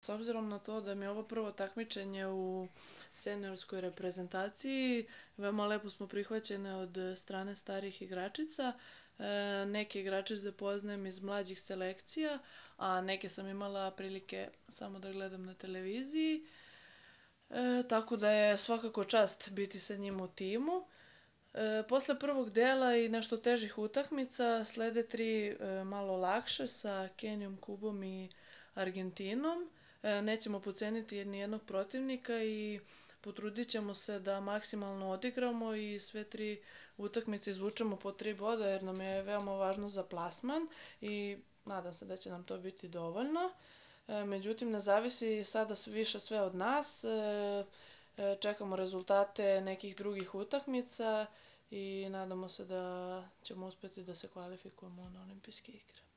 S obzirom na to da mi je ovo prvo takmičenje u seniorskoj reprezentaciji, veoma lepo smo prihvaćene od strane starih igračica. Neke igračice poznajem iz mlađih selekcija, a neke sam imala prilike samo da gledam na televiziji. Tako da je svakako čast biti sa njima u timu. Posle prvog dela i nešto težih utakmica slede tri malo lakše sa Kenijom, Kubom i Argentinom. Nećemo poceniti nijednog protivnika i potrudit ćemo se da maksimalno odigramo i sve tri utakmice izvučemo po 3 boda jer nam je veoma važno za plasman i nadam se da će nam to biti dovoljno. Međutim, ne zavisi sada više sve od nas. Čekamo rezultate nekih drugih utakmica i nadamo se da ćemo uspeti da se kvalifikujemo na olimpijske igre.